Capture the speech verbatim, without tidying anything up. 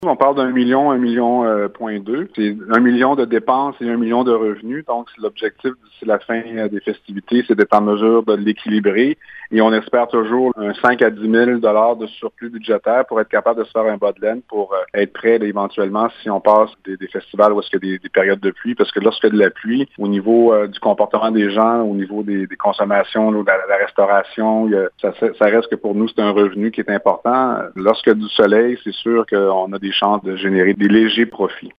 On parle d'un million, un million euh, point deux. C'est un million de dépenses et un million de revenus. Donc, l'objectif d'ici la fin euh, des festivités, c'est d'être en mesure de l'équilibrer. Et on espère toujours un cinq à dix mille dollars de surplus budgétaire pour être capable de se faire un bas de laine pour euh, être prêt là, éventuellement si on passe des, des festivals où est-ce qu'il y a des, des périodes de pluie. Parce que lorsqu'il y a de la pluie, au niveau euh, du comportement des gens, au niveau des, des consommations, là, de la, la restauration, il y a, ça, ça reste que pour nous, c'est un revenu qui est important. Lorsqu'il y a du soleil, c'est sûr qu'on a des chances de générer des légers profits.